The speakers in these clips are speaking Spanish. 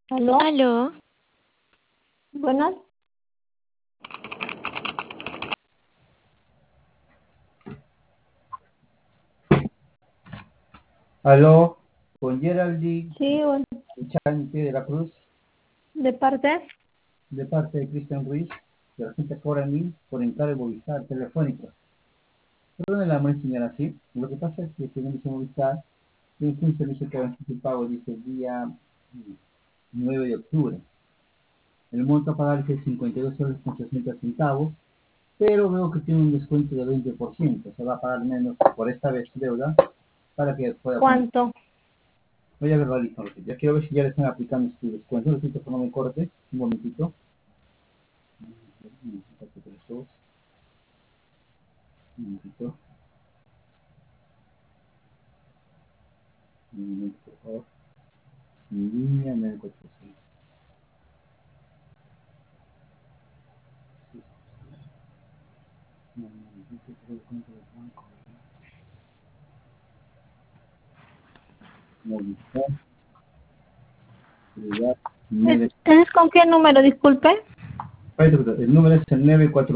¿Aló? Aló, Buenas. Aló, con Geraldine Sí, bueno, Chante de la Cruz, ¿de parte? de parte de Cristian Ruiz, de la gente cobra a mí por encargo Movistar telefónica. Perdone la molestia, señora, sí. Lo que pasa es que según dice Movistar, tiene un servicio que avance su pago, dice el día 9 de octubre. El monto a pagar es de 52 soles con 60 centavos, pero veo que tiene un descuento de 20%. Se va a pagar menos por esta vez su deuda para que pueda poner. ¿Cuánto? Voy a verlo listo. Ya quiero ver si ya le están aplicando su descuento. Necesito que no me corte. Un momentito. Un momentito. Un momento, por favor. Mi línea 946. Sí, sí, sí. Un momentito, por el cuenta del banco. Movistar, privado, 9. ¿Es con qué número, disculpe? El número es el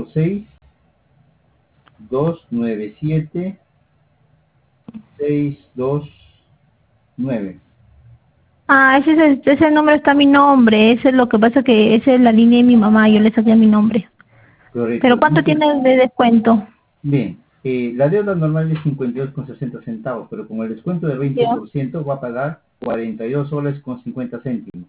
946-297-629. Ah, ese número está mi nombre. Ese es lo que pasa que esa es la línea de mi mamá. Yo le saqué mi nombre. Correcto. ¿Pero cuánto tiene de descuento? Bien, la deuda normal es 52,60 centavos, pero con el descuento del Ya. 20% va a pagar 42 soles con 50 céntimos.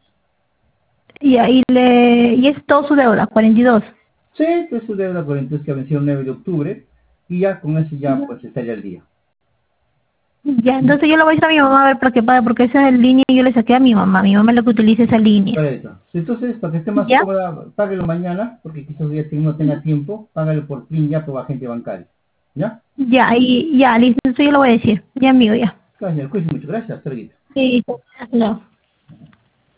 Y es todo su deuda, 42. Sí, es su deuda por entonces que ha vencido el 9 de octubre y ya con eso ya pues estaría al día. Ya, entonces yo le voy a decir a mi mamá a ver para qué pague, porque esa es la línea y yo le saqué a mi mamá. Mi mamá es la que utiliza esa línea. Correcto. Entonces, para que esté más ¿Ya? cómoda, páguelo mañana, porque quizás ya no tenga tiempo, págalo por PIN ya por agente bancario. ¿Ya? Ya, listo, eso yo lo voy a decir. Ya, amigo, ya. Gracias, cuídense mucho. Gracias, Serguito. Sí, no.